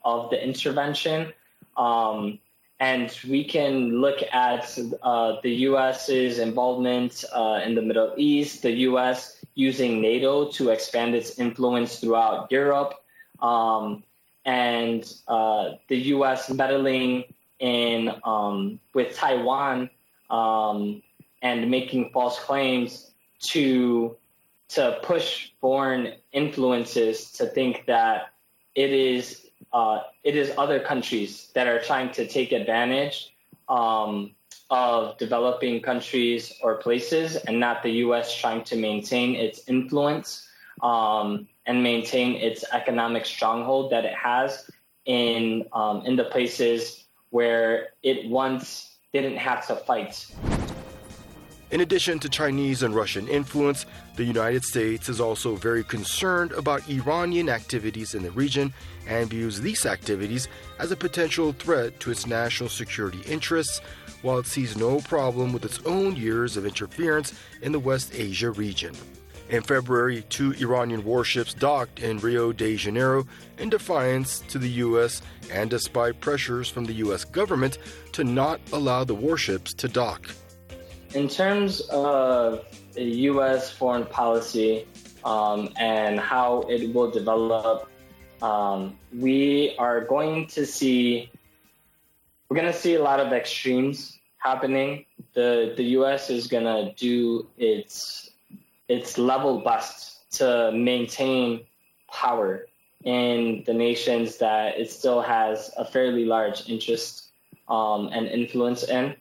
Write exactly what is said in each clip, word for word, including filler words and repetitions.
of the intervention. Um, and we can look at uh, the U S's involvement uh, in the Middle East, the U S using NATO to expand its influence throughout Europe, um, and uh, the U S meddling in um, with Taiwan um, and making false claims to to push foreign influences to think that it is uh, it is other countries that are trying to take advantage um, of developing countries or places, and not the U S trying to maintain its influence um, and maintain its economic stronghold that it has in um, in the places where it once didn't have to fight. In addition to Chinese and Russian influence, the United States is also very concerned about Iranian activities in the region and views these activities as a potential threat to its national security interests, while it sees no problem with its own years of interference in the West Asia region. In February, two Iranian warships docked in Rio de Janeiro in defiance to the U S and despite pressures from the U S government to not allow the warships to dock. In terms of U S foreign policy um, and how it will develop, um, we are going to see we're going to see a lot of extremes happening. The the U S is going to do its its level best to maintain power in the nations that it still has a fairly large interest um, and influence in.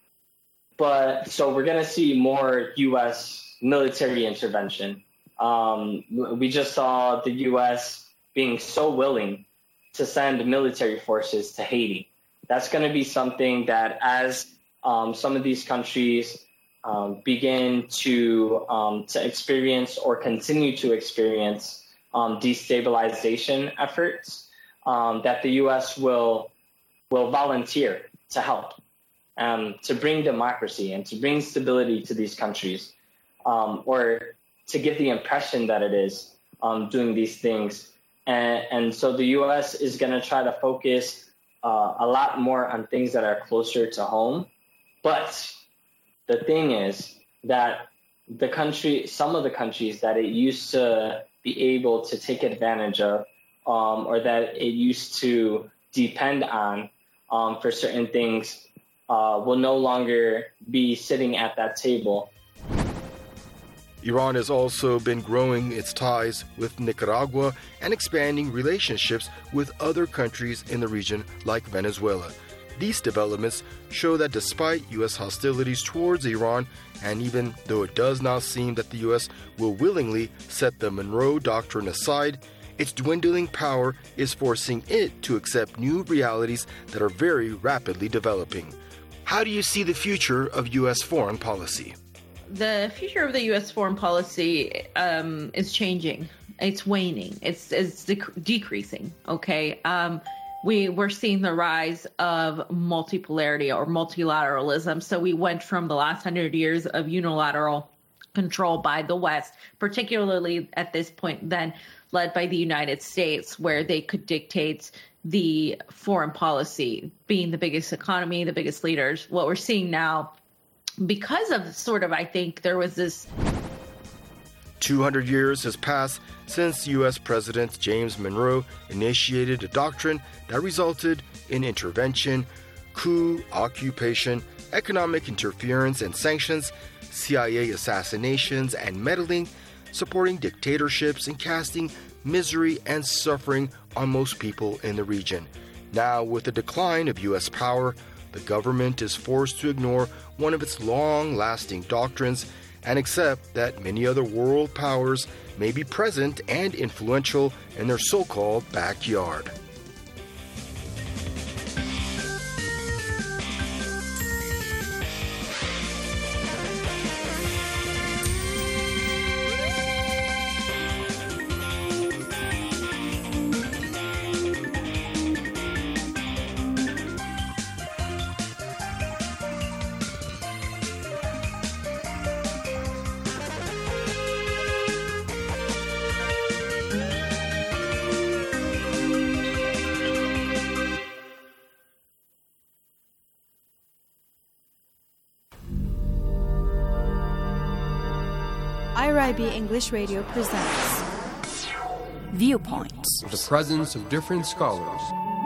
But so we're going to see more U S military intervention. Um, we just saw the U S being so willing to send military forces to Haiti. That's going to be something that as um, some of these countries um, begin to um, to experience or continue to experience um, destabilization efforts, um, that the U S will will volunteer to help. Um, to bring democracy and to bring stability to these countries, um, or to give the impression that it is um, doing these things. And, and so the U S is going to try to focus uh, a lot more on things that are closer to home. But the thing is that the country, some of the countries that it used to be able to take advantage of, um, or that it used to depend on um, for certain things, Uh, will no longer be sitting at that table. Iran has also been growing its ties with Nicaragua and expanding relationships with other countries in the region like Venezuela. These developments show that despite U S hostilities towards Iran, and even though it does not seem that the U S will willingly set the Monroe Doctrine aside, its dwindling power is forcing it to accept new realities that are very rapidly developing. How do you see the future of U S foreign policy? The future of the U S foreign policy um, is changing. It's waning. It's, it's dec- decreasing. Okay. Um, we we're seeing the rise of multipolarity or multilateralism. So we went from the last hundred years of unilateral control by the West, particularly at this point then led by the United States, where they could dictate the foreign policy, being the biggest economy, the biggest leaders. What we're seeing now, because of sort of, I think there was this... two hundred years has passed since U S President James Monroe initiated a doctrine that resulted in intervention, coup, occupation, economic interference and sanctions, C I A assassinations and meddling, supporting dictatorships and casting misery and suffering on most people in the region. Now, with the decline of U S power, the government is forced to ignore one of its long-lasting doctrines and accept that many other world powers may be present and influential in their so-called backyard. R I B English Radio presents Viewpoints. The presence of different scholars.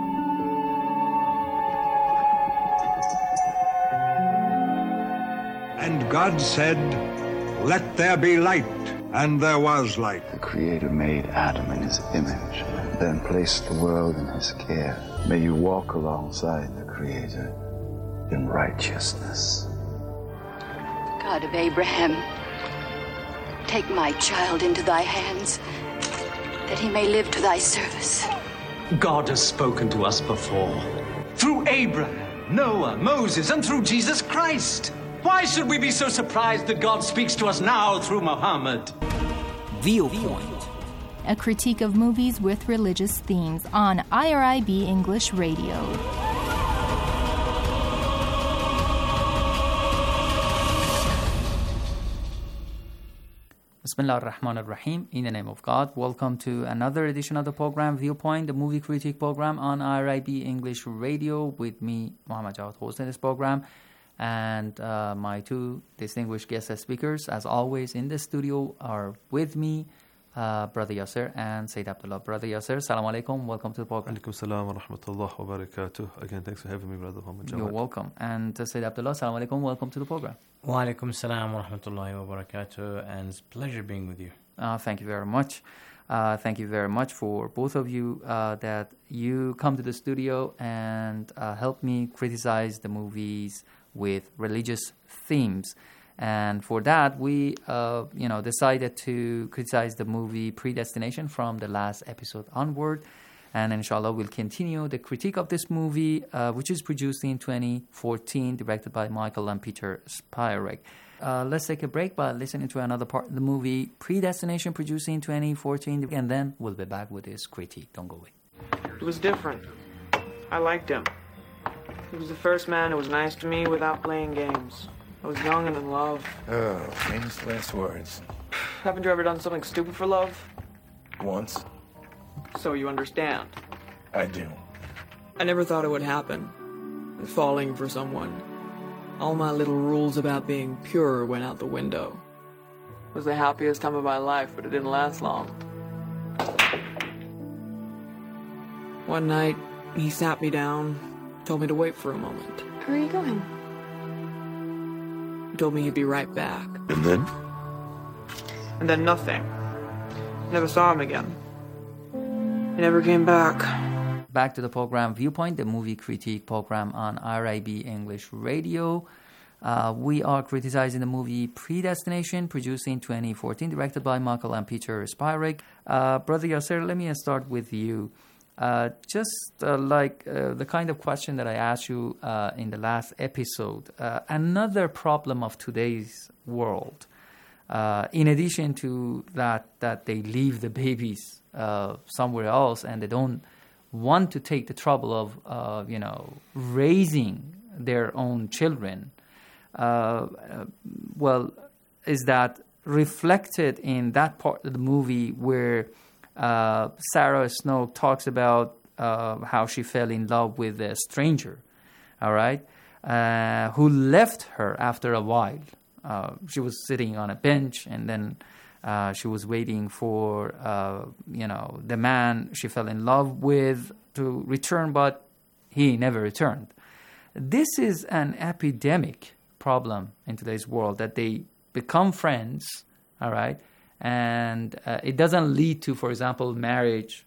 And God said, "Let there be light," and there was light. The Creator made Adam in his image, then placed the world in his care. May you walk alongside the Creator in righteousness. God of Abraham, take my child into thy hands, that he may live to thy service. God has spoken to us before, through Abraham, Noah, Moses, and through Jesus Christ. Why should we be so surprised that God speaks to us now through Muhammad? Viewpoint, a critique of movies with religious themes on I R I B English Radio. Bismillah ar-Rahman ar-Rahim. In the name of God, welcome to another edition of the program Viewpoint, the movie critique program on I R I B English Radio with me, Muhammad Jawad, hosting this program, and uh, my two distinguished guest speakers, as always, in the studio are with me, uh, Brother Yasser and Sayyid Abdullah. Brother Yasser, salam alaikum, welcome to the program. Alaikum salam wa rahmatullah wa barakatuh. Again, thanks for having me, Brother Muhammad Jawad. You're welcome. And uh, Sayyid Abdullah, salam alaikum, welcome to the program. Wa alaikum salam wa rahmatullahi wa barakatuh, and it's a pleasure being with you. Uh, thank you very much. Uh, thank you very much for both of you uh, that you come to the studio and uh, help me criticize the movies with religious themes. And for that, we uh, you know, decided to criticize the movie Predestination from the last episode onward. And inshallah, we'll continue the critique of this movie, uh, which is produced in twenty fourteen, directed by Michael and Peter Spyrek. Uh, let's take a break by listening to another part of the movie, Predestination, produced in twenty fourteen, and then we'll be back with this critique. Don't go away. It was different. I liked him. He was the first man who was nice to me without playing games. I was young and in love. Oh, famous last words. Haven't you ever done something stupid for love? Once. So you understand. I do. I never thought it would happen. Falling for someone. All my little rules about being pure went out the window. It was the happiest time of my life, but it didn't last long. One night, he sat me down, told me to wait for a moment. Where are you going? He told me he'd be right back. And then? And then nothing. Never saw him again. He never came back. Back to the program Viewpoint, the movie critique program on I R I B English Radio. Uh, we are criticizing the movie Predestination, produced in twenty fourteen, directed by Michael and Peter Spyrek. Uh, Brother Yasser, let me start with you. Uh, just uh, like uh, the kind of question that I asked you uh, in the last episode, uh, another problem of today's world, uh, in addition to that, that they leave the babies uh, somewhere else and they don't want to take the trouble of, uh, you know, raising their own children, uh, uh, well, is that reflected in that part of the movie where Uh, Sarah Snow talks about uh, how she fell in love with a stranger, all right, uh, who left her after a while. Uh, she was sitting on a bench, and then uh, she was waiting for, uh, you know, the man she fell in love with to return, but he never returned. This is an epidemic problem in today's world, that they become friends, all right, and uh, it doesn't lead to, for example, marriage,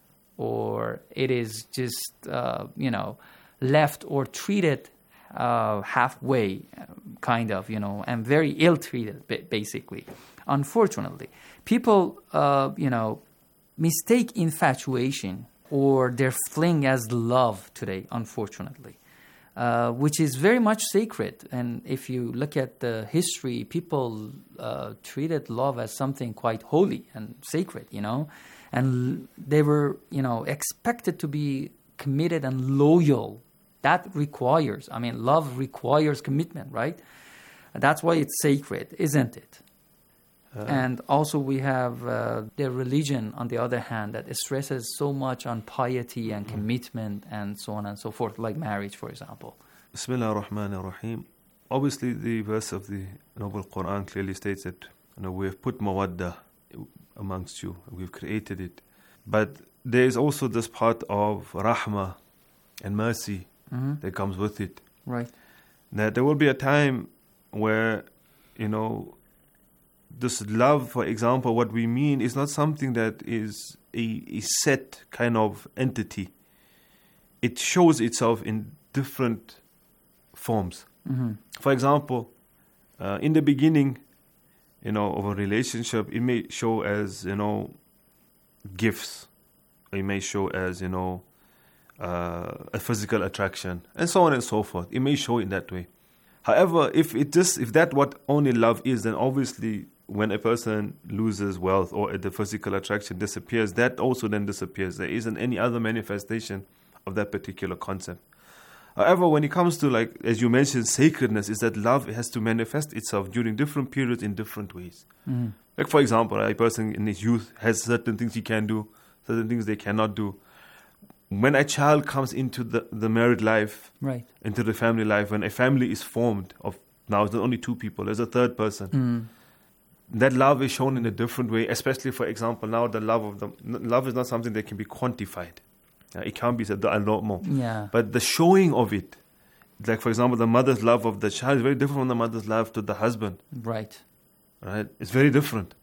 or it is just, uh, you know, left or treated uh, halfway, kind of, you know, and very ill-treated, basically. Unfortunately, people, uh, you know, mistake infatuation or their fling as love today, unfortunately. Uh, which is very much sacred. And if you look at the history, people uh, treated love as something quite holy and sacred, you know. And they were, you know, expected to be committed and loyal. That requires, I mean, love requires commitment, right? That's why it's sacred, isn't it? Uh, and also we have uh, the religion, on the other hand, that stresses so much on piety and commitment and so on and so forth, like marriage, for example. Bismillah ar-Rahman ar-Rahim. Obviously, the verse of the Noble Quran clearly states that You know, we have put mawadda amongst you. We've created it. But there is also this part of rahmah and mercy mm-hmm. that comes with it. Right. That there will be a time where, you know, this love, for example, what we mean is not something that is a, a set kind of entity. It shows itself in different forms. Mm-hmm. For example, uh, in the beginning, you know, of a relationship, it may show as, you know, gifts. It may show as, you know, uh, a physical attraction, and so on and so forth. It may show in that way. However, if it just if that what only love is, then obviously when a person loses wealth or the physical attraction disappears, that also then disappears. There isn't any other manifestation of that particular concept. However, when it comes to, like, as you mentioned, sacredness, is that love has to manifest itself during different periods in different ways. Mm-hmm. Like, for example, a person in his youth has certain things he can do, certain things they cannot do. When a child comes into the, the married life, right, into the family life, when a family is formed of, now it's not only two people, there's a third person. Mm. That love is shown in a different way, especially, for example, now the love of the love is not something that can be quantified. Uh, it can't be said a lot more. Yeah. But the showing of it, like, for example, the mother's love of the child is very different from the mother's love to the husband. Right. Right? It's very different.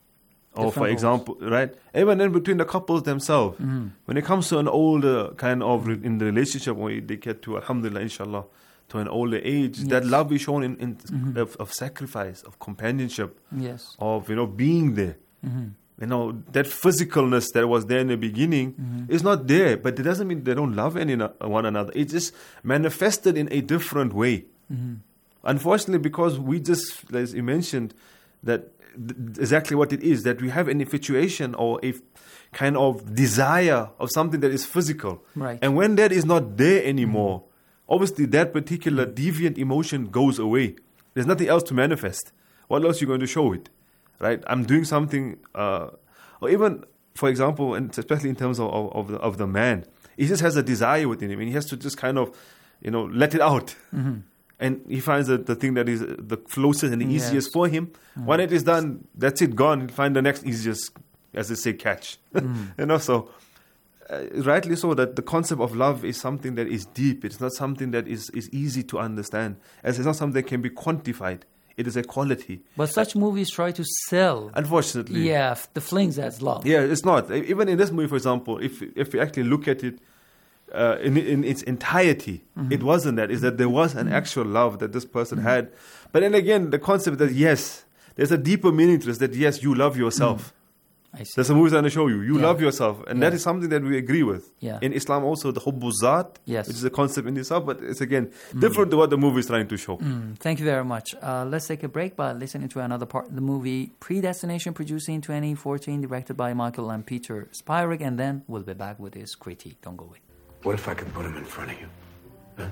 Or, Different for roles. example, right? Even in between the couples themselves, mm-hmm. when it comes to an older kind of, re- in the relationship, when they get to, alhamdulillah, inshallah, to an older age, yes. that love is shown in, in mm-hmm. of, of sacrifice, of companionship, yes, of, you know, being there. Mm-hmm. You know, that physicalness that was there in the beginning mm-hmm. is not there, but it doesn't mean they don't love any one another. It's just manifested in a different way. Mm-hmm. Unfortunately, because we just, as you mentioned, that th- exactly what it is, that we have an infatuation or a f- kind of desire of something that is physical. Right. And when that is not there anymore, mm-hmm. obviously that particular deviant emotion goes away. There's nothing else to manifest. What else are you going to show it? Right? I'm doing something, uh, or even, for example, and especially in terms of, of, of, the, of the man, he just has a desire within him, and he has to just kind of, you know, let it out. Mm-hmm. And he finds that the thing that is the closest and the Yes. easiest for him. Mm. When it is done, that's it, gone. He'll find the next easiest, as they say, catch. Mm. You know, so uh, rightly so that the concept of love is something that is deep. It's not something that is, is easy to understand, as it's not something that can be quantified. It is a quality. But such movies try to sell. Unfortunately. Yeah, f- the flings as love. Yeah, it's not. Even in this movie, for example, if if we actually look at it uh, in in its entirety, Mhm. it wasn't that. It's that there was an actual love that this person had. But then again, the concept that, yes, there's a deeper meaning to this, that yes, you love yourself. I see. That's a movie trying to show you. You Yeah. love yourself. And Yeah. that is something that we agree with. Yeah. In Islam also, the hubbu zat, Yes. which is a concept in itself, but it's again different to what the movie is trying to show. Mm, thank you very much. Uh, let's take a break by listening to another part of the movie, Predestination, produced in twenty fourteen, directed by Michael and Peter Spyrig, and then we'll be back with his critique. Don't go away. What if I could put him in front of you? Huh?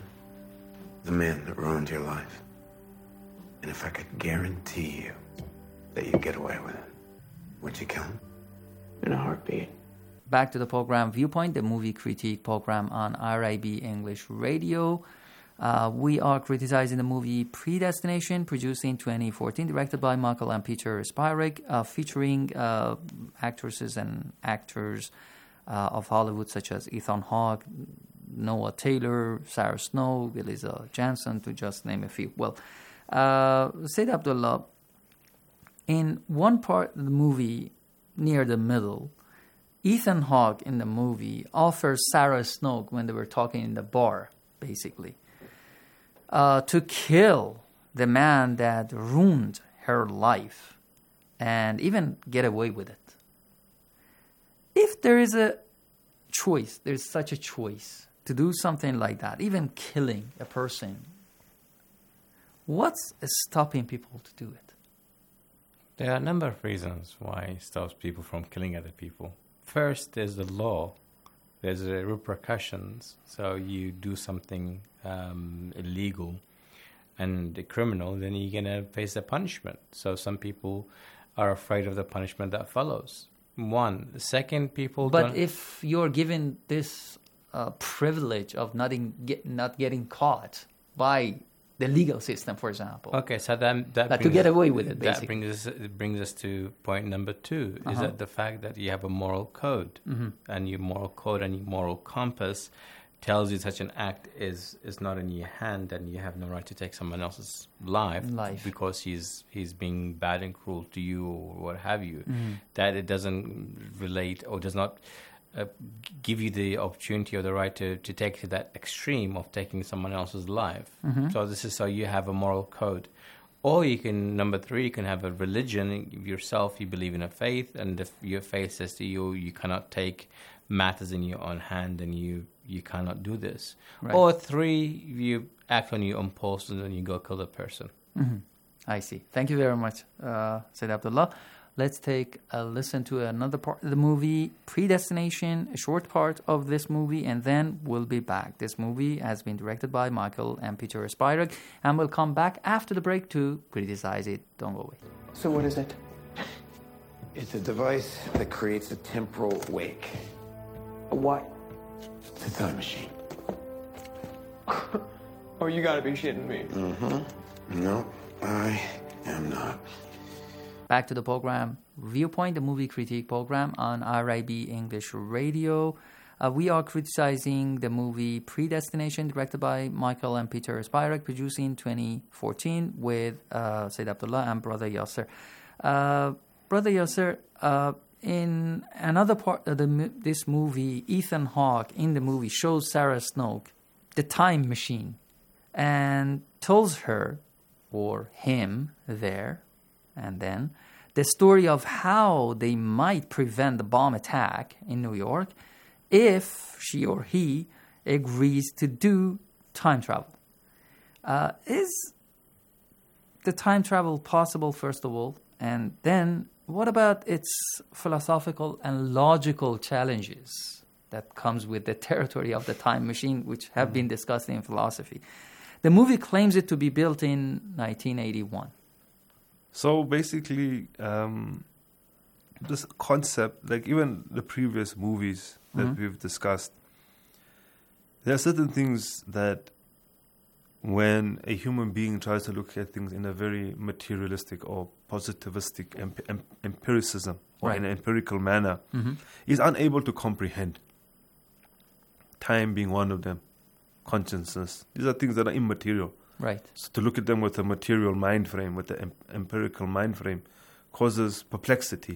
The man that ruined your life. And if I could guarantee you that you'd get away with it, would you kill him? In a heartbeat. Back to the program Viewpoint, the movie critique program on R I B English Radio. Uh, we are criticizing the movie Predestination, produced in twenty fourteen, directed by Michael and Peter Spyrig, uh, featuring uh, actresses and actors uh, of Hollywood such as Ethan Hawke, Noah Taylor, Sarah Snow, Eliza Jansen, to just name a few. Well, uh, Sayyid Abdullah, in one part of the movie, near the middle, Ethan Hawke in the movie offers Sarah Snow, when they were talking in the bar, basically, uh, to kill the man that ruined her life and even get away with it. If there is a choice, there's such a choice to do something like that, even killing a person, what's stopping people to do it? There are a number of reasons why it stops people from killing other people. First, there's the law. There's the repercussions. So you do something um, illegal and a criminal, then you're going to face a punishment. So some people are afraid of the punishment that follows. One. Second, people But don't... if you're given this uh, privilege of not, in, get, not getting caught by the legal system, for example. Okay, so that, that like to get away with it, basically. That brings us, it brings us to point number two, is Uh-huh. that the fact that you have a moral code, Mm-hmm. and your moral code and your moral compass tells you such an act is, is not in your hand, and you have no right to take someone else's life, Life. because he's he's being bad and cruel to you or what have you. Mhm. That it doesn't relate or does not uh, give you the opportunity or the right to, to take to that extreme of taking someone else's life. Mhm. So this is so you have a moral code. Or you can, number three, you can have a religion yourself. You believe in a faith, and if your faith says to you, you cannot take matters in your own hand, and you, you cannot do this. Right. Or three, you act on your impulse and then you go kill a person. Mm-hmm. I see. Thank you very much, uh, Said Abdullah. Let's take a listen to another part of the movie, Predestination, a short part of this movie, and then we'll be back. This movie has been directed by Michael and Peter Spyrak, and we'll come back after the break to criticize it. Don't go away. So what is it? It's a device that creates a temporal wake. A what? It's a time machine. Oh, you gotta be shitting me. Mm-hmm. No, I am not. Back to the program, Viewpoint, the movie critique program on R I B English Radio. Uh, we are criticizing the movie Predestination, directed by Michael and Peter Spyrak, produced in twenty fourteen with uh, Said Abdullah and Brother Yasser. Uh, Brother Yasser, uh, in another part of the, this movie, Ethan Hawke in the movie shows Sarah Snook the time machine and tells her, or him there, and then the story of how they might prevent the bomb attack in New York if she or he agrees to do time travel. Uh, is the time travel possible, first of all? And then what about its philosophical and logical challenges that comes with the territory of the time machine, which have been discussed in philosophy? The movie claims it to be built in nineteen eighty-one. So basically, um, this concept, like even the previous movies that Mhm. we've discussed, there are certain things that when a human being tries to look at things in a very materialistic or positivistic emp- em- empiricism or Right. in an empirical manner, Mhm. is unable to comprehend. Time being one of them, consciousness. These are things that are immaterial. Right. So to look at them with a material mind frame, with the em- empirical mind frame, causes perplexity.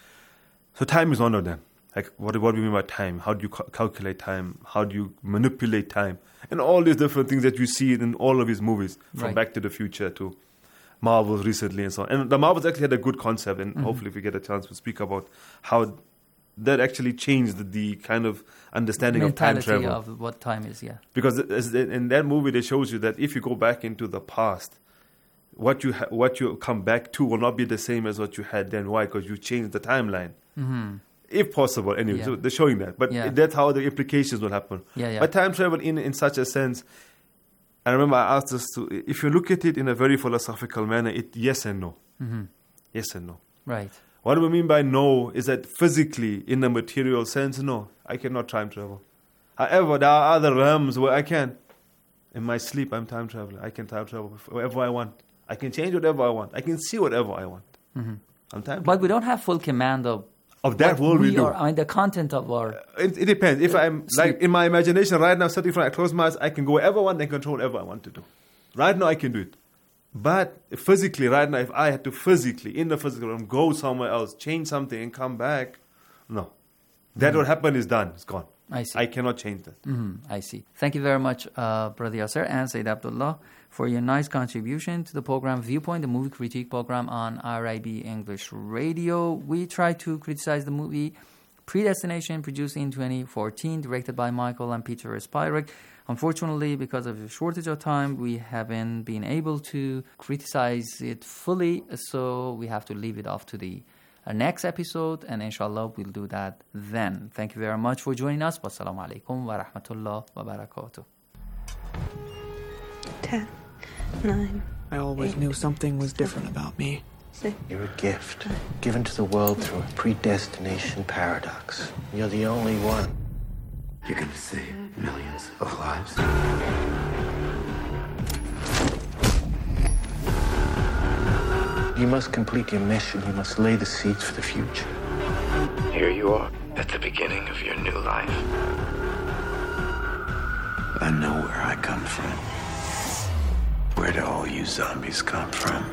So time is one of them. Like, what, what do we mean by time? How do you ca- calculate time? How do you manipulate time? And all these different things that you see in all of his movies, from Right. Back to the Future to Marvels recently and so on. And the Marvels actually had a good concept, and Mhm. hopefully if we get a chance to speak about how that actually changed the kind of understanding of time Mentality travel. of what time is, yeah. Because as- in that movie, they shows you that if you go back into the past, what you ha- what you come back to will not be the same as what you had then. Why? Because you changed the timeline, Mm-hmm. if possible. Anyway, Yeah. so they're showing that, but Yeah. that's how the implications will happen. Yeah, yeah. But time travel, in in such a sense, I remember I asked us to, if you look at it in a very philosophical manner, it yes and no, Mm-hmm. yes and no. Right. What do we mean by no is that physically, in a material sense, no, I cannot time travel. However, there are other realms where I can. In my sleep, I'm time traveling. I can time travel wherever I want. I can change whatever I want. I can see whatever I want. Mm-hmm. I'm time But we don't have full command of Of that what world we we do. are, I mean, the content of our. It, it depends. If I'm like in my imagination right now, sitting in front, I close my eyes, I can go wherever I want and control whatever I want to do. Right now, I can do it. But physically, right now, if I had to physically, in the physical realm, go somewhere else, change something, and come back, no. That Mhm. what happened is done. It's gone. I see. I cannot change that. Mm-hmm. I see. Thank you very much, uh, Brother Yasser and Said Abdullah, for your nice contribution to the program Viewpoint, the movie critique program on R I B English Radio. We try to criticize the movie Predestination, produced in twenty fourteen, directed by Michael and Peter Spyrak. Unfortunately, because of a shortage of time, we haven't been able to criticize it fully, so we have to leave it off to the uh, next episode, and inshallah we'll do that then. Thank you very much for joining us. Wassalamu alaikum wa rahmatullah wa barakatuh. Ten, nine. I always knew something was different about me. You're a gift given to the world through a predestination paradox. You're the only one. You're gonna save millions of lives. You must complete your mission. You must lay the seeds for the future. Here you are, at the beginning of your new life. I know where I come from. Where do all you zombies come from?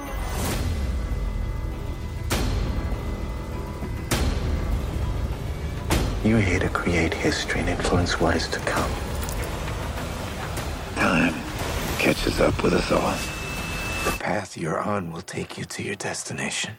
You're here to create history and influence what is to come. Time catches up with us all. The path you're on will take you to your destination.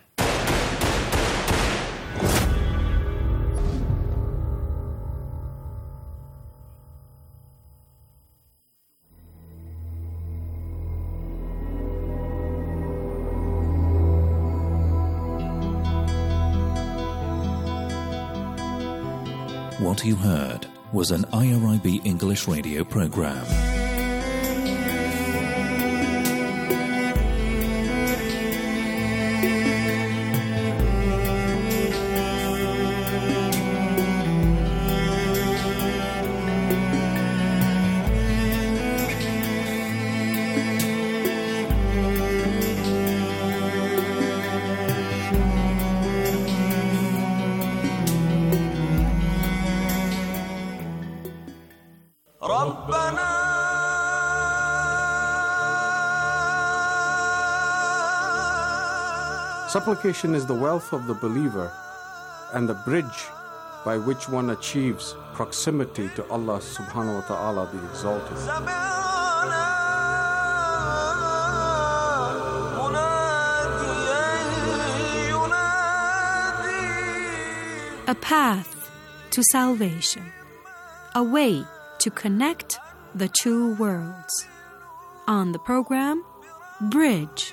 What you heard was an I R I B English radio program. Supplication is the wealth of the believer and the bridge by which one achieves proximity to Allah subhanahu wa ta'ala, the exalted. A path to salvation, a way to connect the two worlds. On the program, Bridge.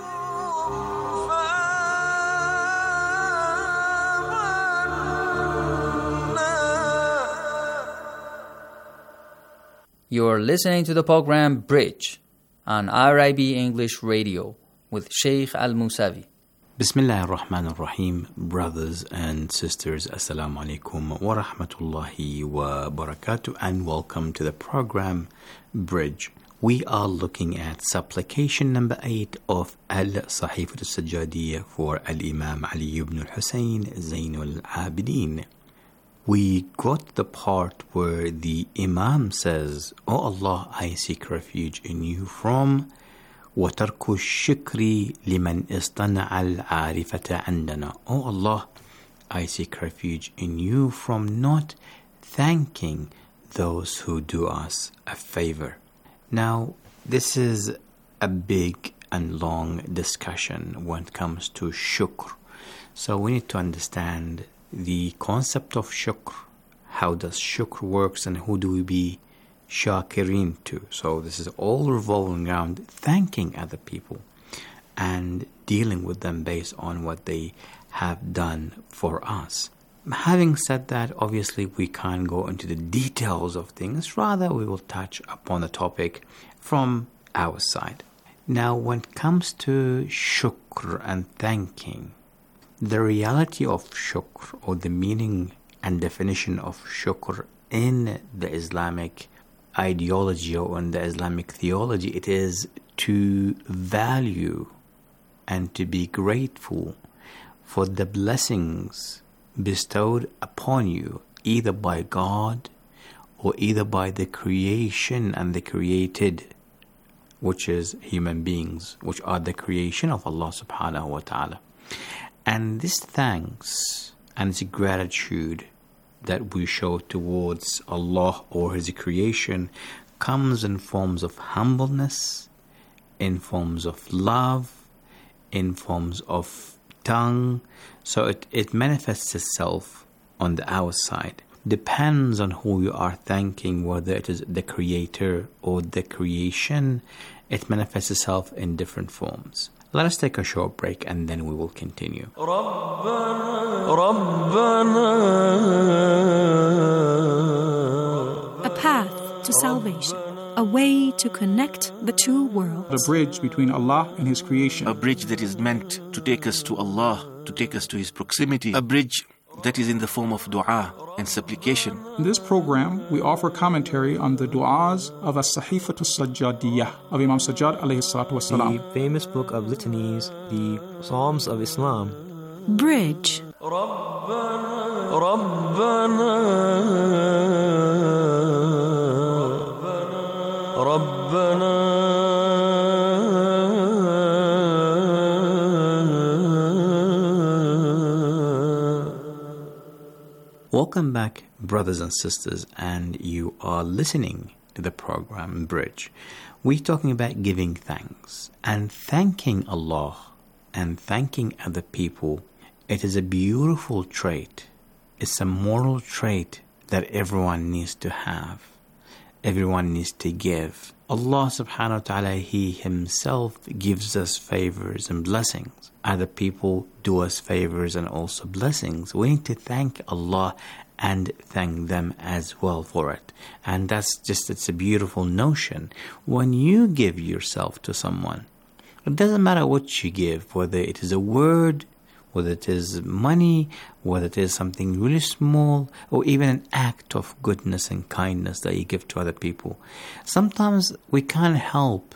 You're listening to the program Bridge on I R I B English Radio with Sheikh Al-Musavi. Bismillah ar-Rahman ar-Rahim, brothers and sisters, Assalamu alaikum wa rahmatullahi wa barakatuh, and welcome to the program Bridge. We are looking at supplication number eight of Al-Sahifat al-Sajjadiyya for Al-Imam Ali ibn al-Husayn Zainul Abidin. We got the part where the Imam says, "O Allah, I seek refuge in you from وَتَرْكُ الشِّكْرِ لِمَنْ اصْطَنَعَ الْعَارِفَةَ عَنْدَنَا." O Allah, I seek refuge in you from not thanking those who do us a favor. Now, this is a big and long discussion when it comes to shukr. So we need to understand the concept of shukr. How does shukr works and who do we be shakirin to? So this is all revolving around thanking other people and dealing with them based on what they have done for us. Having said that, obviously we can't go into the details of things. Rather, we will touch upon the topic from our side. Now, when it comes to shukr and thanking, the reality of shukr, or the meaning and definition of shukr in the Islamic ideology or in the Islamic theology, it is to value and to be grateful for the blessings bestowed upon you, either by God or either by the creation and the created, which is human beings, which are the creation of Allah subhanahu wa ta'ala. And this thanks and this gratitude that we show towards Allah or His creation comes in forms of humbleness, in forms of love, in forms of tongue. So it, it manifests itself on the outside. Depends on who you are thanking, whether it is the Creator or the creation. It manifests itself in different forms. Let us take a short break and then we will continue. A path to salvation, a way to connect the two worlds. The bridge between Allah and His creation. A bridge that is meant to take us to Allah, to take us to His proximity. A bridge that is in the form of dua and supplication. In this program, we offer commentary on the du'as of As-Sahifatu Sajjadiyah of Imam Sajjad alayhi salatu wasalam. The famous book of litanies, the Psalms of Islam. Bridge. Welcome back, brothers and sisters, and you are listening to the program Bridge. We're talking about giving thanks and thanking Allah and thanking other people. It is a beautiful trait. It's a moral trait that everyone needs to have. Everyone needs to give. Allah subhanahu wa ta'ala, He Himself gives us favors and blessings. Other people do us favors and also blessings. We need to thank Allah and thank them as well for it. And that's just, it's a beautiful notion. When you give yourself to someone, it doesn't matter what you give, whether it is a word, whether it is money, whether it is something really small, or even an act of goodness and kindness that you give to other people. Sometimes we can't help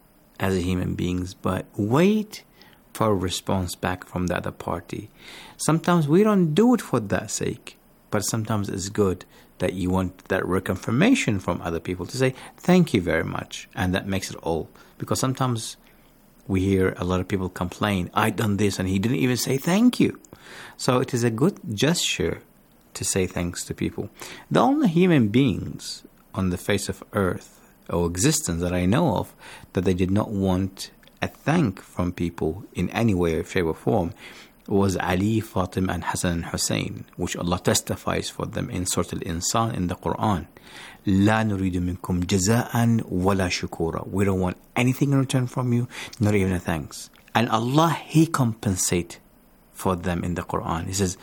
as human beings, but wait for a response back from the other party. Sometimes we don't do it for that sake, but sometimes it's good that you want that reconfirmation from other people to say, thank you very much, and that makes it all. Because sometimes we hear a lot of people complain, I done this and he didn't even say thank you. So it is a good gesture to say thanks to people. The only human beings on the face of earth or existence that I know of that they did not want a thank from people in any way, shape or form was Ali, Fatima and Hassan and Hussein, which Allah testifies for them in Surah Al-Insan in the Quran. لا نريد منكم جزاء ولا شكورا. We don't want anything in return from you, not even a thanks. And Allah, He compensate for them in the Quran. He says,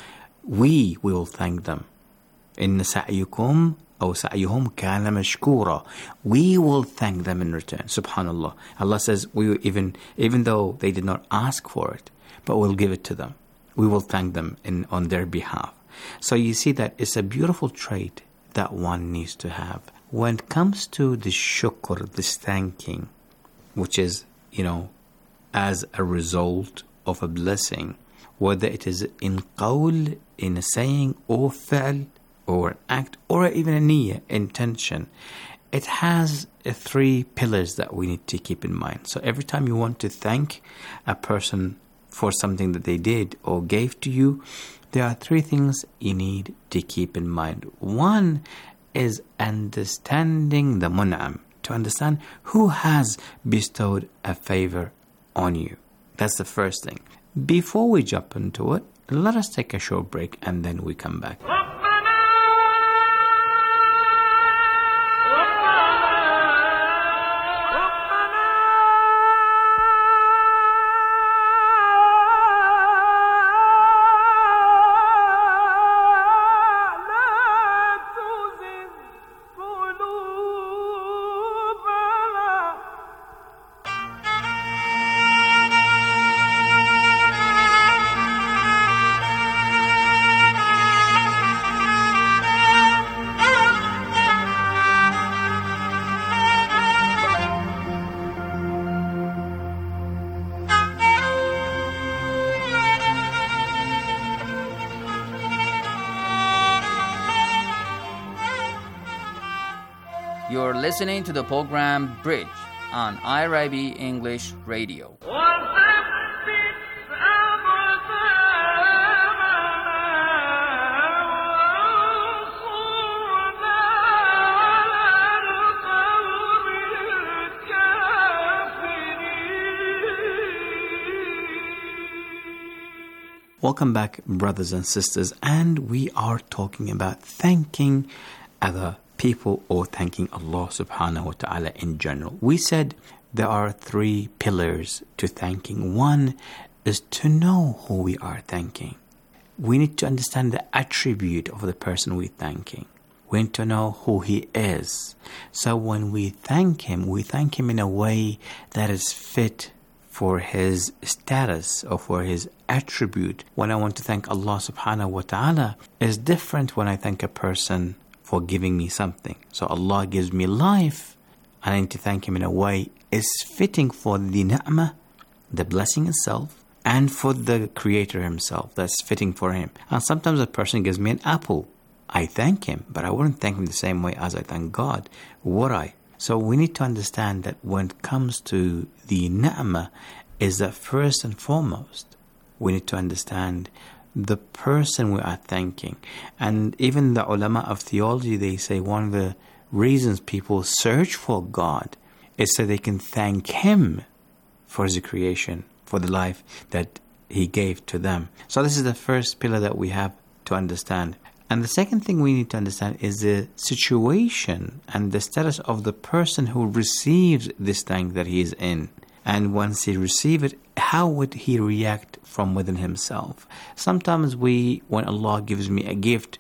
we will thank them. إن سعيكم أو سعيهم كان مشكورا. We will thank them in return. Subhanallah. Allah says, we will even even though they did not ask for it, but we'll give it to them. We will thank them in on their behalf. So you see that it's a beautiful trait that one needs to have. When it comes to the shukr, this thanking, which is, you know, as a result of a blessing, whether it is in qawl, in a saying, or fi'l, or an act, or even a niyyah, intention, it has uh, three pillars that we need to keep in mind. So every time you want to thank a person for something that they did or gave to you, there are three things you need to keep in mind. One is understanding the mun'am, to understand who has bestowed a favor on you. That's the first thing. Before we jump into it, let us take a short break and then we come back. You're listening to the program Bridge on I R I B English Radio. Welcome back, brothers and sisters, and we are talking about thanking other people or thanking Allah subhanahu wa ta'ala in general. We said there are three pillars to thanking. One is to know who we are thanking. We need to understand the attribute of the person we're thanking. We need to know who he is. So when we thank him, we thank him in a way that is fit for his status or for his attribute. When I want to thank Allah subhanahu wa ta'ala is different when I thank a person for giving me something. So Allah gives me life, and I need to thank Him in a way is fitting for the ni'mah, the blessing itself, and for the Creator Himself. That's fitting for Him. And sometimes a person gives me an apple. I thank Him, but I wouldn't thank Him the same way as I thank God, would I? So we need to understand that when it comes to the ni'mah, is that first and foremost, we need to understand the person we are thanking. And even the ulama of theology, they say one of the reasons people search for God is so they can thank Him for His creation, for the life that He gave to them. So this is the first pillar that we have to understand. And the second thing we need to understand is the situation and the status of the person who receives this thank that he is in. And once he receives it, how would he react from within himself? Sometimes we, when Allah gives me a gift,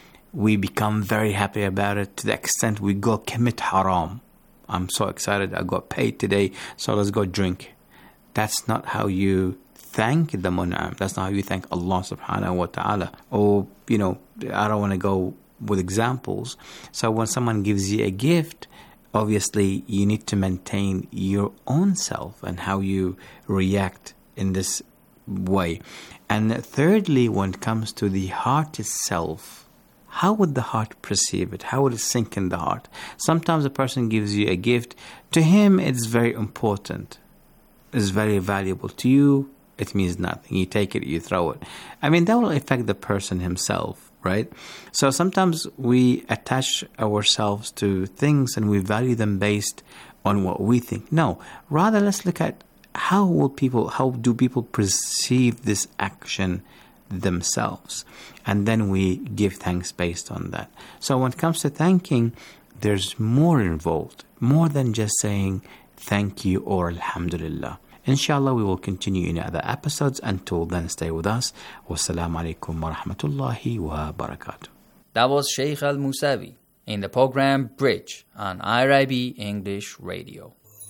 we become very happy about it to the extent we go commit haram. I'm so excited, I got paid today, so let's go drink. That's not how you thank the mun'am. That's not how you thank Allah subhanahu wa ta'ala. Or, you know, I don't want to go with examples. So when someone gives you a gift, obviously you need to maintain your own self and how you react in this way. And thirdly, when it comes to the heart itself, how would the heart perceive it? How would it sink in the heart? Sometimes a person gives you a gift. To him, it's very important. It's very valuable. To you, it means nothing. You take it, you throw it. I mean, that will affect the person himself, right? So sometimes we attach ourselves to things and we value them based on what we think. No, rather let's look at how will people, how do people perceive this action themselves? And then we give thanks based on that. So when it comes to thanking, there's more involved, more than just saying thank you or alhamdulillah. Inshallah, we will continue in other episodes. Until then, stay with us. Wassalamu alaikum wa rahmatullahi wa barakatuh. That was Sheikh Al-Musawi in the program Bridge on I R I B English Radio.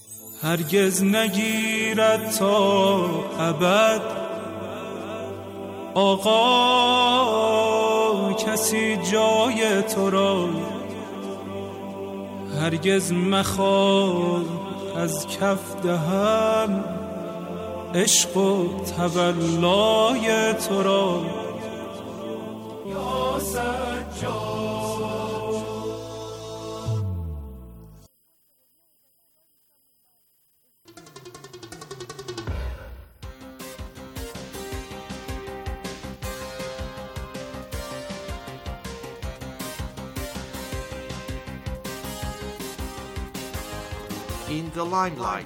هرگز نگیرد تا ابد آقا کسی جای تو را هرگز مخواه از کف دهم عشق و تولای تو را یا سجاد. In the limelight.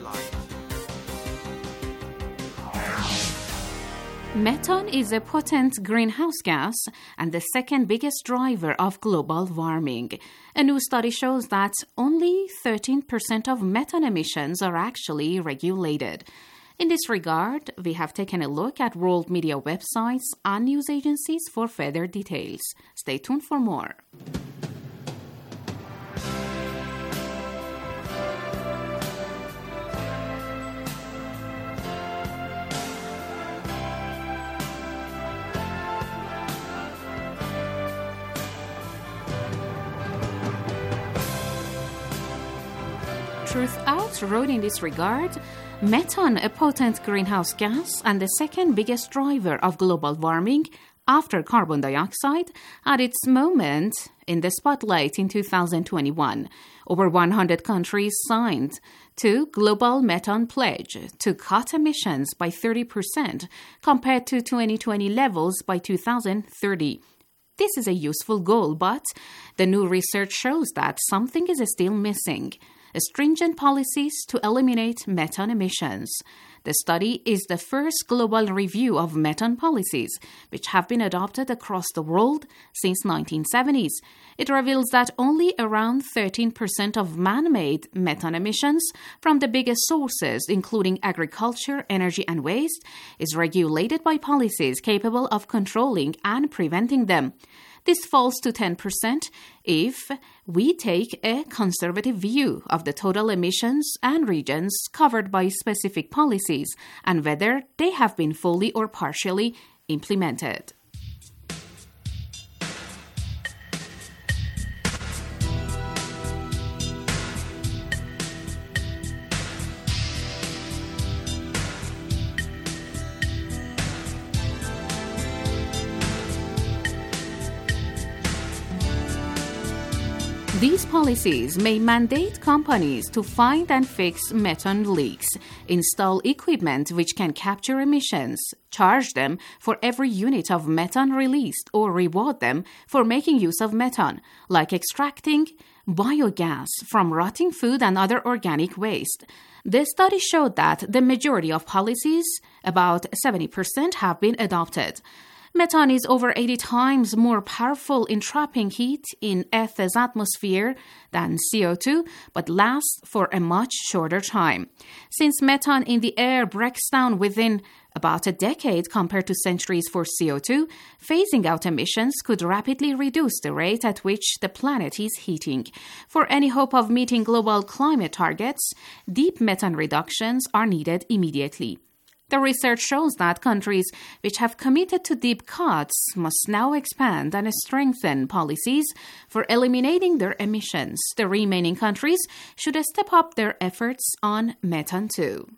Methane is a potent greenhouse gas and the second biggest driver of global warming. A new study shows that only thirteen percent of methane emissions are actually regulated. In this regard, we have taken a look at world media websites and news agencies for further details. Stay tuned for more. Truth Out wrote in this regard, methane, a potent greenhouse gas and the second biggest driver of global warming after carbon dioxide, had its moment in the spotlight in two thousand twenty-one. Over one hundred countries signed to Global Methane Pledge to cut emissions by thirty percent compared to twenty twenty levels by two thousand thirty. This is a useful goal, but the new research shows that something is still missing: stringent policies to eliminate methane emissions. The study is the first global review of methane policies, which have been adopted across the world since nineteen seventies. It reveals that only around thirteen percent of man-made methane emissions from the biggest sources, including agriculture, energy, and waste, is regulated by policies capable of controlling and preventing them. This falls to ten percent if we take a conservative view of the total emissions and regions covered by specific policies and whether they have been fully or partially implemented. These policies may mandate companies to find and fix methane leaks, install equipment which can capture emissions, charge them for every unit of methane released, or reward them for making use of methane, like extracting biogas from rotting food and other organic waste. The study showed that the majority of policies, about seventy percent, have been adopted. Methane is over eighty times more powerful in trapping heat in Earth's atmosphere than C O two, but lasts for a much shorter time. Since methane in the air breaks down within about a decade compared to centuries for C O two, phasing out emissions could rapidly reduce the rate at which the planet is heating. For any hope of meeting global climate targets, deep methane reductions are needed immediately. The research shows that countries which have committed to deep cuts must now expand and strengthen policies for eliminating their emissions. The remaining countries should step up their efforts on methane too.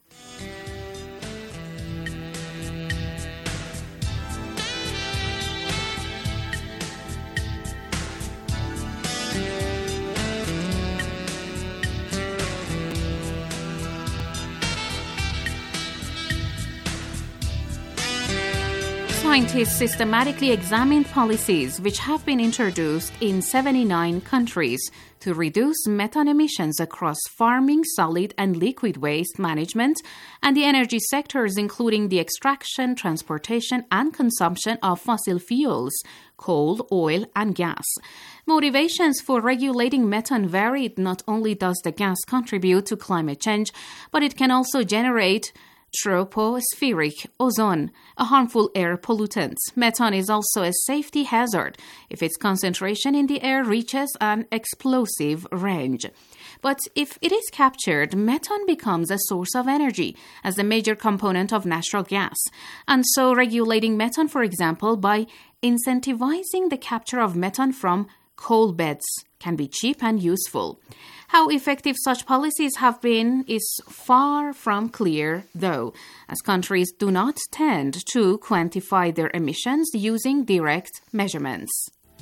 Scientists systematically examined policies which have been introduced in seventy-nine countries to reduce methane emissions across farming, solid and liquid waste management, and the energy sectors, including the extraction, transportation, and consumption of fossil fuels, coal, oil, and gas. Motivations for regulating methane varied. Not only does the gas contribute to climate change, but it can also generate tropospheric ozone, a harmful air pollutant. Methane is also a safety hazard if its concentration in the air reaches an explosive range. But if it is captured, methane becomes a source of energy as a major component of natural gas. And so regulating methane, for example, by incentivizing the capture of methane from coal beds can be cheap and useful. How effective such policies have been is far from clear, though, as countries do not tend to quantify their emissions using direct measurements.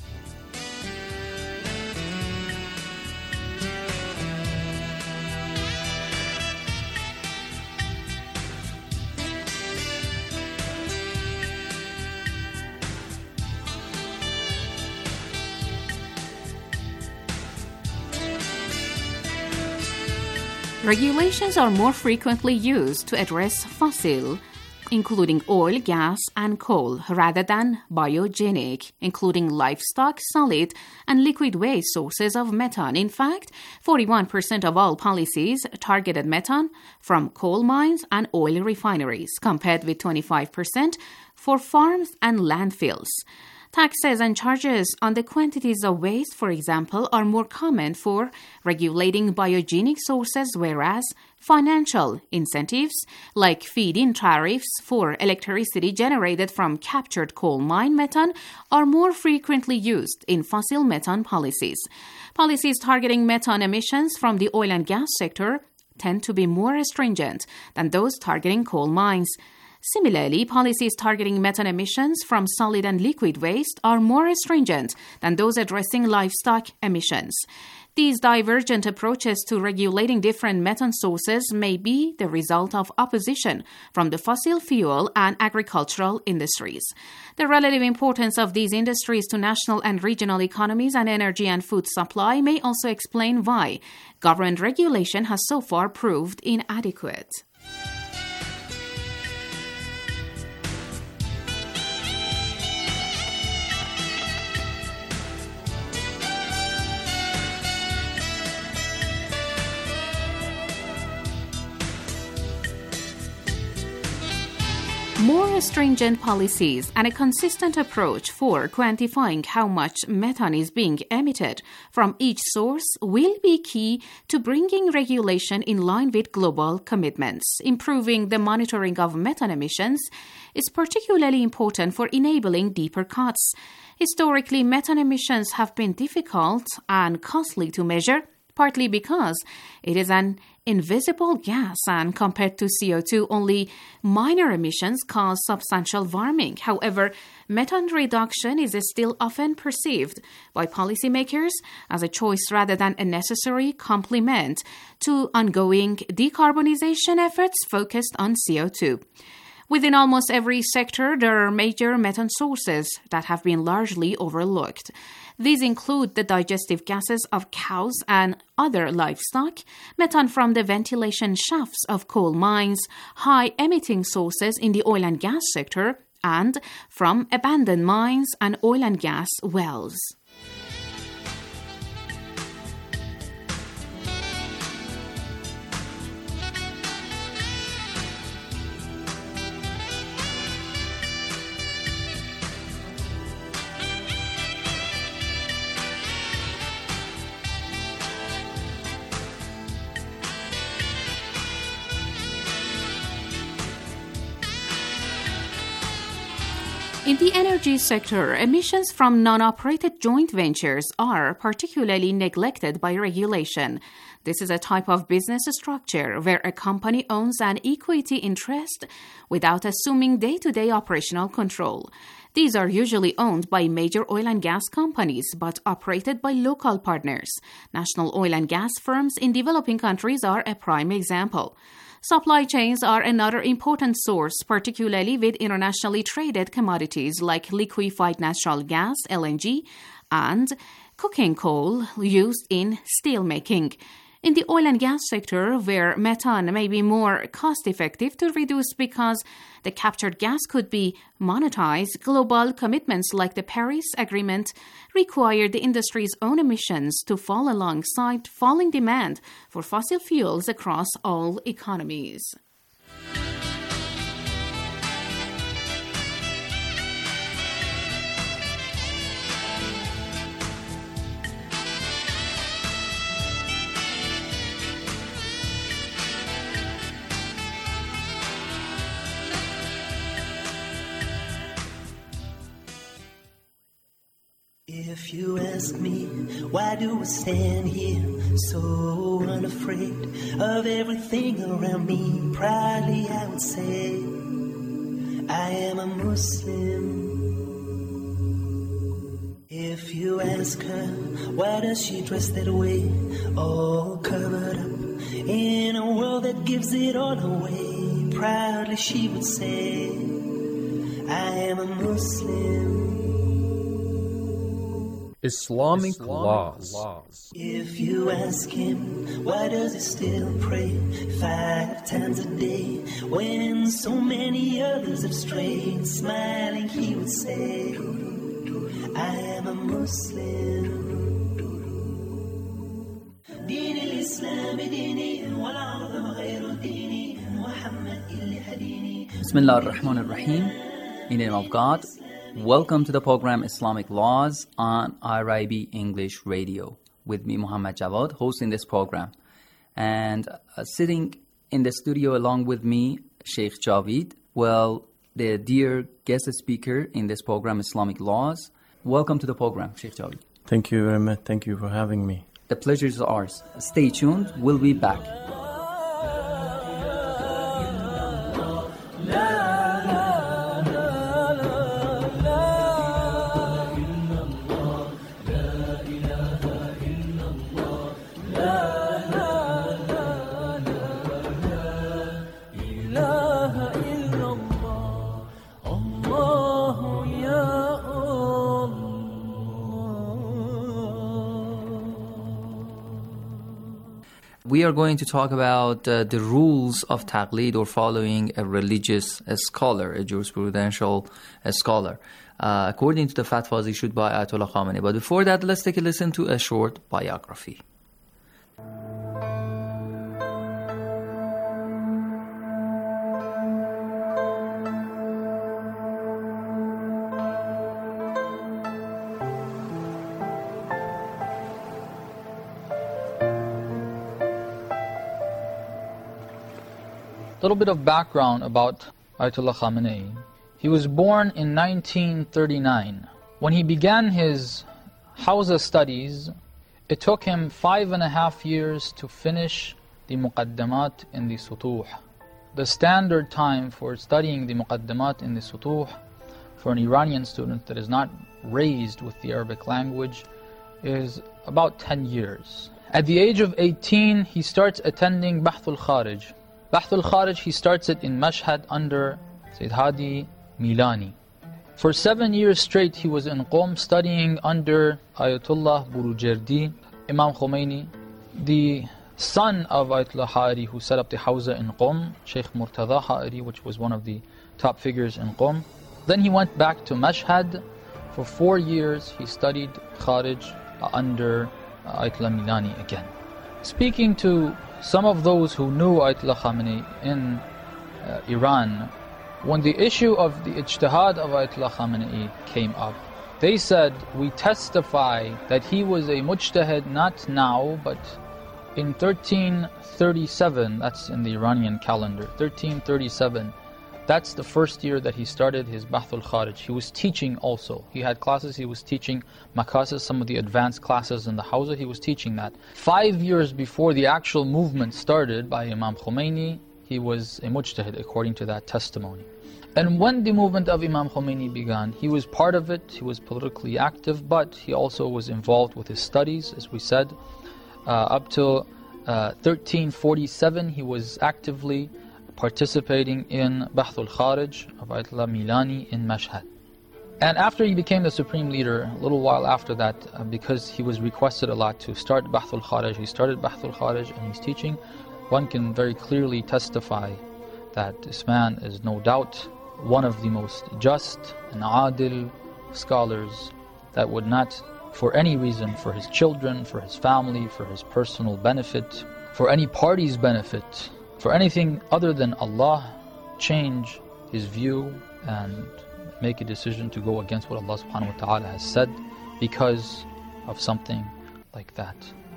Regulations are more frequently used to address fossil, including oil, gas, and coal, rather than biogenic, including livestock, solid, and liquid waste sources of methane. In fact, forty-one percent of all policies targeted methane from coal mines and oil refineries, compared with twenty-five percent for farms and landfills. Taxes and charges on the quantities of waste, for example, are more common for regulating biogenic sources, whereas financial incentives, like feed-in tariffs for electricity generated from captured coal mine methane, are more frequently used in fossil methane policies. Policies targeting methane emissions from the oil and gas sector tend to be more stringent than those targeting coal mines. Similarly, policies targeting methane emissions from solid and liquid waste are more stringent than those addressing livestock emissions. These divergent approaches to regulating different methane sources may be the result of opposition from the fossil fuel and agricultural industries. The relative importance of these industries to national and regional economies and energy and food supply may also explain why government regulation has so far proved inadequate. More stringent policies and a consistent approach for quantifying how much methane is being emitted from each source will be key to bringing regulation in line with global commitments. Improving the monitoring of methane emissions is particularly important for enabling deeper cuts. Historically, methane emissions have been difficult and costly to measure, partly because it is an invisible gas, and compared to C O two, only minor emissions cause substantial warming. However, methane reduction is still often perceived by policymakers as a choice rather than a necessary complement to ongoing decarbonization efforts focused on C O two. Within almost every sector, there are major methane sources that have been largely overlooked. These include the digestive gases of cows and other livestock, methane from the ventilation shafts of coal mines, high-emitting sources in the oil and gas sector, and from abandoned mines and oil and gas wells. In the energy sector, emissions from non-operated joint ventures are particularly neglected by regulation. This is a type of business structure where a company owns an equity interest without assuming day-to-day operational control. These are usually owned by major oil and gas companies, but operated by local partners. National oil and gas firms in developing countries are a prime example. Supply chains are another important source, particularly with internationally traded commodities like liquefied natural gas, L N G, and coking coal used in steelmaking. In the oil and gas sector, where methane may be more cost-effective to reduce because the captured gas could be monetized, global commitments like the Paris Agreement require the industry's own emissions to fall alongside falling demand for fossil fuels across all economies. If you ask me, why do I stand here so unafraid of everything around me? Proudly I would say, I am a Muslim. If you ask her, why does she dress that way, all covered up in a world that gives it all away? Proudly she would say, I am a Muslim. Islamic, Islamic laws. laws. If you ask him, why does he still pray five times a day when so many others have strayed? Smiling, he would say, I am a Muslim. دين الإسلام ديني والعظم غير ديني محمد اللي هديني. Bismillah ar-Rahman ar-Rahim. In the name of God. Welcome to the program Islamic Laws on I R I B English Radio. With me, Muhammad Jawad, hosting this program. And uh, sitting in the studio along with me, Sheikh Javid. Well, the dear guest speaker in this program, Islamic Laws. Welcome to the program, Sheikh Javid. Thank you very much. Thank you for having me. The pleasure is ours. Stay tuned. We'll be back. We are going to talk about uh, the rules of taqlid, or following a religious a scholar, a jurisprudential a scholar, uh, according to the fatwas issued by Ayatollah Khamenei. But before that, let's take a listen to a short biography. little bit of background about Ayatollah Khamenei. He was born in nineteen thirty-nine. When he began his Hawza studies, it took him five and a half years to finish the Muqaddamat in the Sutuh. The standard time for studying the Muqaddamat in the Sutuh for an Iranian student that is not raised with the Arabic language is about ten years. At the age of eighteen, he starts attending Bahth al-Kharij. Bahth al-Kharij, he starts it in Mashhad under Sayyid Hadi Milani. For seven years straight, he was in Qom studying under Ayatollah Burujerdi, Imam Khomeini, the son of Ayatollah Ha'iri, who set up the Hawza in Qom, Sheikh Murtada Ha'iri, which was one of the top figures in Qom. Then he went back to Mashhad. For four years, he studied Kharij under Ayatollah Milani again. Speaking to some of those who knew Ayatollah Khamenei in uh, Iran, when the issue of the ijtihad of Ayatollah Khamenei came up, they said, we testify that he was a mujtahid not now, but in thirteen thirty-seven, that's in the Iranian calendar, thirteen thirty-seven, that's the first year that he started his Bahth al-Kharij. He was teaching also. He had classes, he was teaching Makasis, some of the advanced classes in the Hawza, he was teaching that. Five years before the actual movement started by Imam Khomeini, he was a mujtahid according to that testimony. And when the movement of Imam Khomeini began, he was part of it, he was politically active, but he also was involved with his studies, as we said. Uh, up till uh, thirteen forty-seven, he was actively participating in Bahth al-Kharij of Ayatollah Milani in Mashhad. And after he became the supreme leader, a little while after that, uh, because he was requested a lot to start Bahth al-Kharij, he started Bahth al-Kharij and he's teaching. One can very clearly testify that this man is no doubt one of the most just and adil scholars that would not, for any reason, for his children, for his family, for his personal benefit, for any party's benefit, for anything other than Allah, change his view and make a decision to go against what Allah subhanahu wa ta'ala has said because of something like that.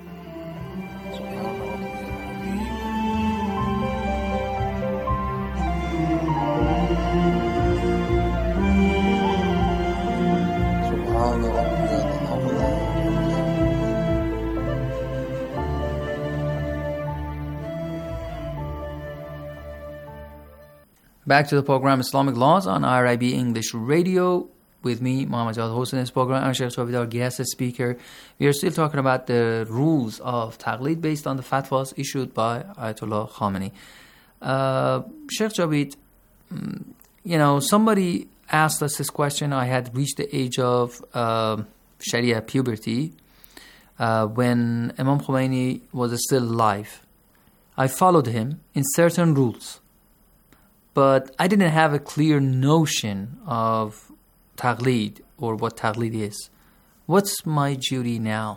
Back to the program Islamic Laws on I R I B English Radio with me, Muhammad Jawad, hosting this program, and Sheikh Javid, our guest speaker. We are still talking about the rules of Taqlid based on the fatwas issued by Ayatollah Khamenei. Uh, Sheikh Javid, you know, somebody asked us this question. I had reached the age of uh, Sharia puberty uh, when Imam Khomeini was still alive. I followed him in certain rules, but I didn't have a clear notion of Taqlid or what Taqlid is. What's my duty now?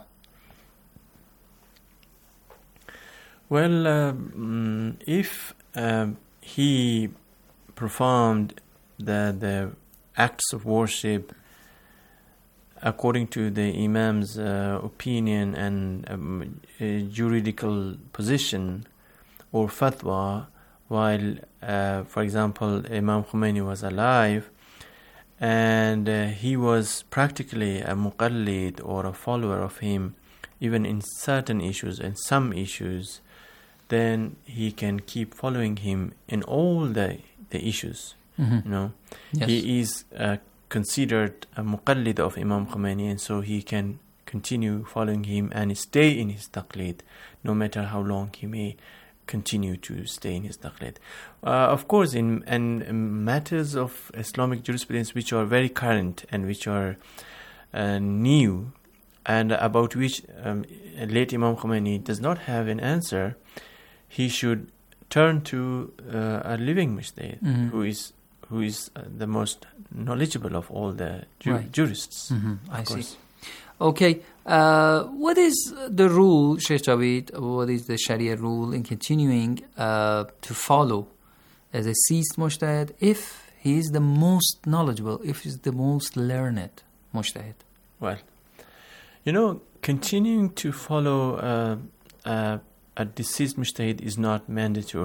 Well, um, if uh, he performed the, the acts of worship according to the Imam's uh, opinion and um, juridical position or fatwa, while, uh, for example, Imam Khomeini was alive, and uh, he was practically a muqallid or a follower of him, even in certain issues and some issues, then he can keep following him in all the, the issues. Mm-hmm. You know, yes. He is uh, considered a muqallid of Imam Khomeini, and so he can continue following him and stay in his taqlid, no matter how long he may continue to stay in his taqlid. Uh, of course, in, in matters of Islamic jurisprudence which are very current and which are uh, new, and about which um, late Imam Khomeini does not have an answer, he should turn to uh, a living mujtahid, mm-hmm. who is who is uh, the most knowledgeable of all the ju- right. jurists. Mm-hmm. I course. see. Okay, uh, what is the rule, Sheikh Javid, what is the Sharia rule in continuing uh, to follow as a ceased mujtahid if he is the most knowledgeable, if he is the most learned mujtahid? Well, you know, continuing to follow uh, uh, a deceased mujtahid is not mandatory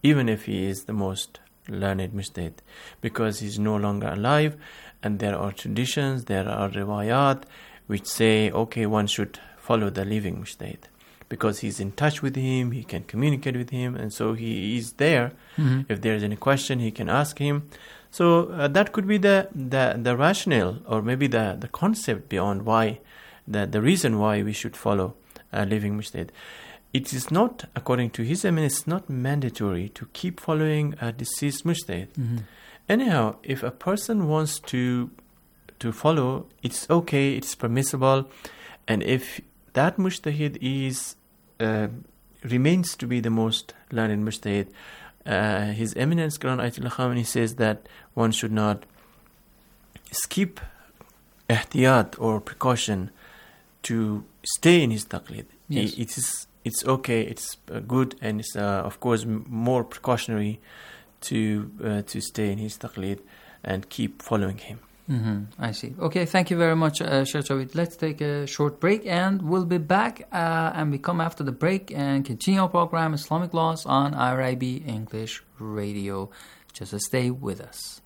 even if he is the most learned mujtahid, because he's no longer alive, and there are traditions, there are riwayat which say, okay, one should follow the living mujtahid because he's in touch with him, he can communicate with him, and so he is there. Mm-hmm. If there's any question, he can ask him. So uh, that could be the, the, the rationale, or maybe the, the concept beyond why, the, the reason why we should follow a living mujtahid. It is not, according to his eminence, it's not mandatory to keep following a deceased mujtahid. Mm-hmm. Anyhow, if a person wants to to follow, it's okay, it's permissible, and if that mujtahid is uh, remains to be the most learned mujtahid, uh, His Eminence Grand Ayatollah Khamenei says that one should not skip ihtiyat or precaution to stay in his taqlid. Yes. It, it is it's okay, it's uh, good, and it's uh, of course m- more precautionary to uh, to stay in his taqlid and keep following him. Mm-hmm. I see. Okay, thank you very much, uh, Sheikh Javed. Let's take a short break, and we'll be back uh, and we come after the break and continue our program Islamic Laws on I R I B English Radio. Just stay with us.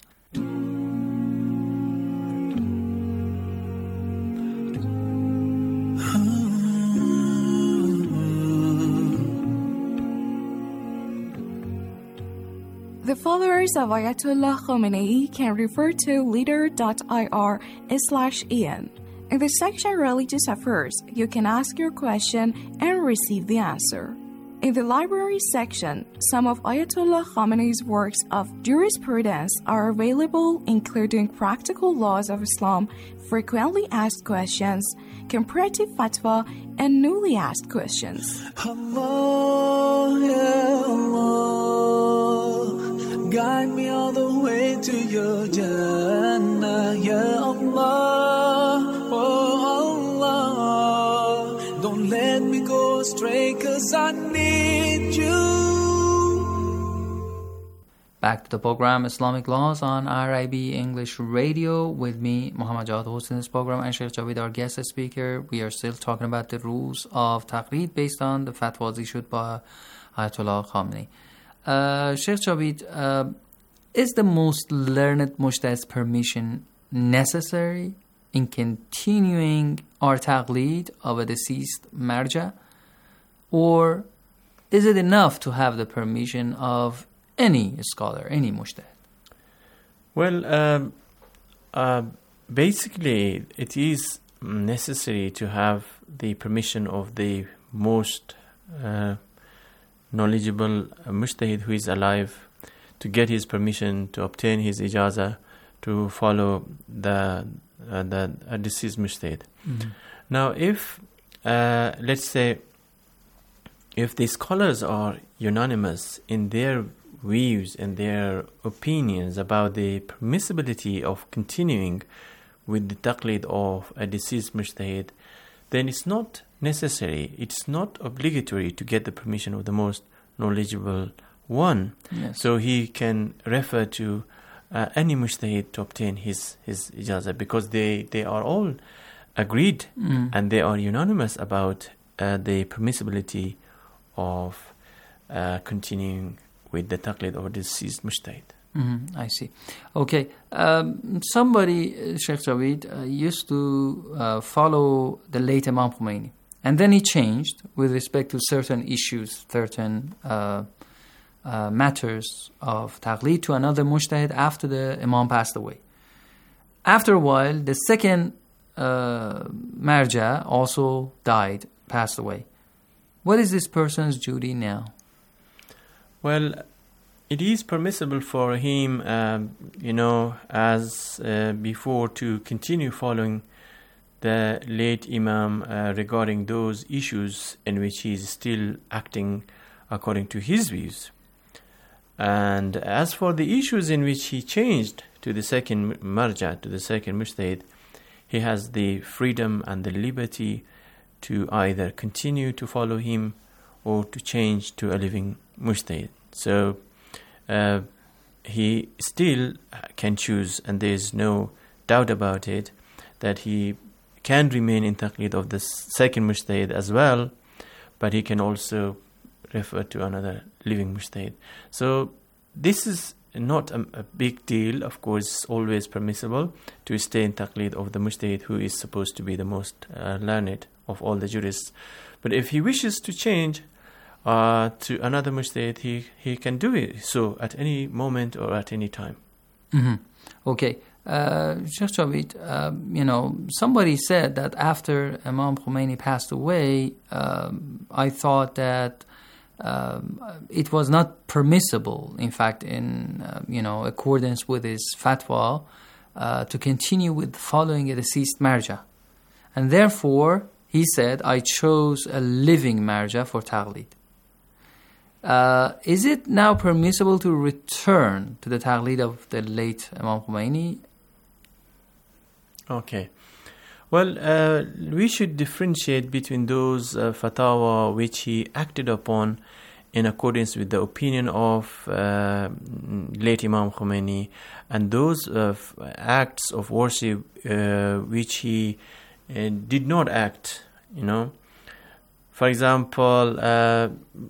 The followers of Ayatollah Khamenei can refer to leader dot I R slash en. In the section Religious Affairs, you can ask your question and receive the answer. In the library section, some of Ayatollah Khamenei's works of jurisprudence are available, including Practical Laws of Islam, Frequently Asked Questions, Comparative Fatwa, and Newly Asked Questions. Allah, ya Allah, guide me all the way to your Jannah, ya Allah, oh Allah, don't let me go astray, 'cause I need you. Back to the program Islamic Laws on I R I B English Radio with me, Muhammad Jawad, hosting this program, and Sheikh Javed, our guest speaker. We are still talking about the rules of taqlid based on the fatwas issued by Ayatollah Khamenei. Uh, Sheikh Javed, uh, is the most learned mujtahid's permission necessary in continuing our taqlid of a deceased marja, or is it enough to have the permission of any scholar, any mujtahid? Well, um, uh, basically, it is necessary to have the permission of the most uh, knowledgeable mujtahid who is alive, to get his permission, to obtain his ijazah, to follow the uh, the uh, deceased mujtahid. Mm-hmm. Now, if uh, let's say if the scholars are unanimous in their views and their opinions about the permissibility of continuing with the taqlid of a deceased mujtahid, then it's not necessary, it's not obligatory to get the permission of the most knowledgeable one. Yes. So he can refer to uh, any mujtahid to obtain his, his ijazah, because they, they are all agreed Mm. and they are unanimous about uh, the permissibility of uh, continuing with the taqlid of a deceased mujtahid. Mm-hmm, I see. Okay. Um, somebody, uh, Sheikh Javed, uh, used to uh, follow the late Imam Khomeini, and then he changed with respect to certain issues, certain uh, uh, matters of taqlid to another mujtahid after the Imam passed away. After a while, the second uh, marja also died, passed away. What is this person's duty now? Well, it is permissible for him, um, you know, as uh, before, to continue following the late Imam uh, regarding those issues in which he is still acting according to his views. And as for the issues in which he changed to the second marja, to the second mujtahid, he has the freedom and the liberty to either continue to follow him or to change to a living mujtahid. So uh, he still can choose, and there is no doubt about it, that he can remain in taqlid of the second mujtahid as well, but he can also refer to another living mujtahid. So this is not a, a big deal. Of course, it's always permissible to stay in taqlid of the mujtahid who is supposed to be the most uh, learned of all the jurists. But if he wishes to change uh, to another mujtahid, he, he can do it so at any moment or at any time. Mm-hmm. Okay. Uh, Sheikh Javed, uh, you know, somebody said that after Imam Khomeini passed away, um, I thought that um, it was not permissible, in fact, in, uh, you know, accordance with his fatwa, uh, to continue with following a deceased marja. And therefore, he said, I chose a living marja for taqlid. Uh, is it now permissible to return to the taqlid of the late Imam Khomeini? Okay. Well, uh, we should differentiate between those uh, fatwa which he acted upon in accordance with the opinion of uh, late Imam Khomeini and those uh, acts of worship uh, which he uh, did not act, you know. For example, uh,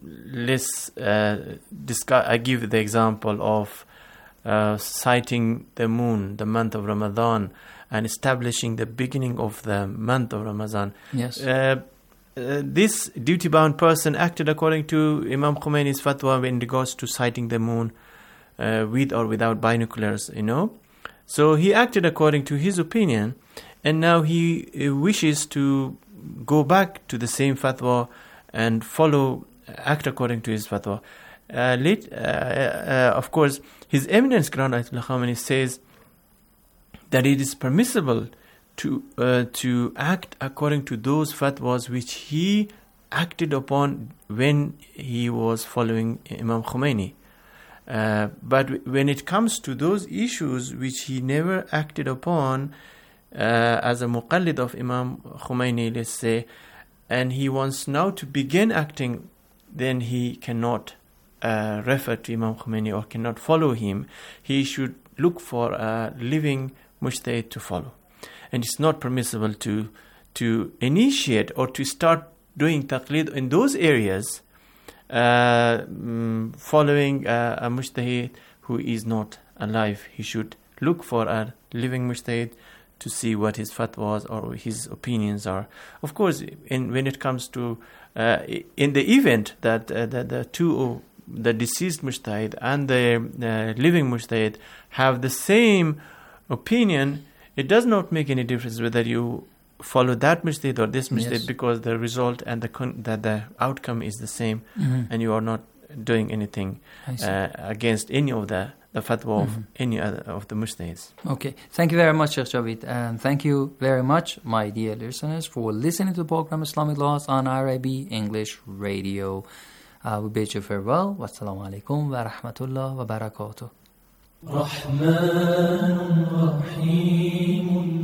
let's uh, discuss, I give the example of uh, sighting the moon, the month of Ramadan, and establishing the beginning of the month of Ramadan. Yes. Uh, uh, this duty-bound person acted according to Imam Khomeini's fatwa in regards to sighting the moon uh, with or without binoculars, you know. So he acted according to his opinion, and now he uh, wishes to go back to the same fatwa and follow, act according to his fatwa. Uh, late, uh, uh, of course, His Eminence Grand Ayatollah Khamenei says that it is permissible to uh, to act according to those fatwas which he acted upon when he was following Imam Khomeini. Uh, but when it comes to those issues which he never acted upon uh, as a muqallid of Imam Khomeini, let's say, and he wants now to begin acting, then he cannot uh, refer to Imam Khomeini or cannot follow him. He should look for a living mujtahid to follow. And it's not permissible to to initiate or to start doing taqlid in those areas uh, mm, following uh, a mujtahid who is not alive. He should look for a living mujtahid to see what his fatwas or his opinions are. Of course, in, when it comes to uh, in the event that uh, the, the two, the deceased mujtahid and the uh, living mujtahid have the same opinion, it does not make any difference whether you follow that mujtahid or this mujtahid, yes, because the result and the con- that the outcome is the same, mm-hmm. and you are not doing anything uh, against any of the the fatwa mm-hmm. of any other of the mujtahids. Okay, thank you very much, Sheikh Javed, and thank you very much, my dear listeners, for listening to the program Islamic Laws on R I B English Radio. Uh, we bid you farewell. Wassalamu alaikum wa rahmatullah wa barakatuh. رحمن رحيم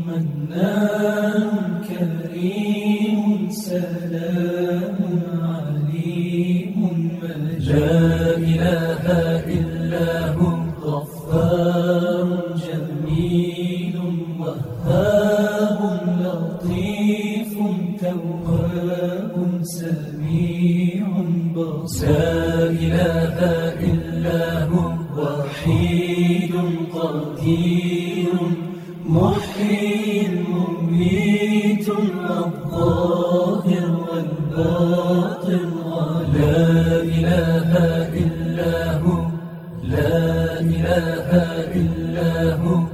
منان كريم سلام عليم لا إله إلا هو غفار جميل وهاب لطيف تواب سميع بصير لا إله إلا هو وحيد قدير محيي مميت الظاهر والباطن لا إله إلا هو لا إله إلا هو.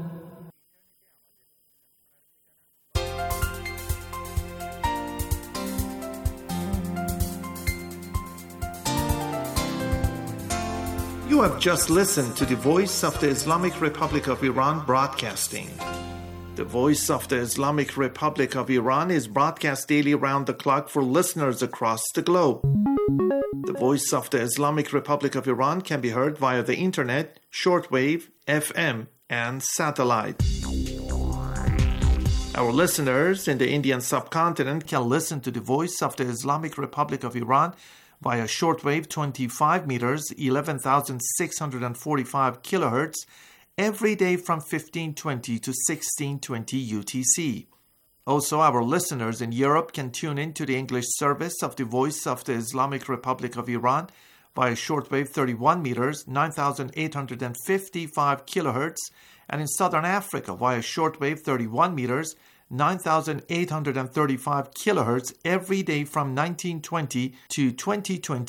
You have just listened to the Voice of the Islamic Republic of Iran broadcasting. The Voice of the Islamic Republic of Iran is broadcast daily round the clock for listeners across the globe. The Voice of the Islamic Republic of Iran can be heard via the internet, shortwave, F M, and satellite. Our listeners in the Indian subcontinent can listen to the Voice of the Islamic Republic of Iran via shortwave twenty-five meters, eleven thousand six hundred forty-five kilohertz, every day from fifteen twenty to sixteen twenty U T C. Also, our listeners in Europe can tune in to the English service of the Voice of the Islamic Republic of Iran via shortwave thirty-one meters, nine thousand eight hundred fifty-five kilohertz, and in Southern Africa via shortwave thirty-one meters, nine thousand eight hundred thirty-five kilohertz every day from nineteen twenty to twenty twenty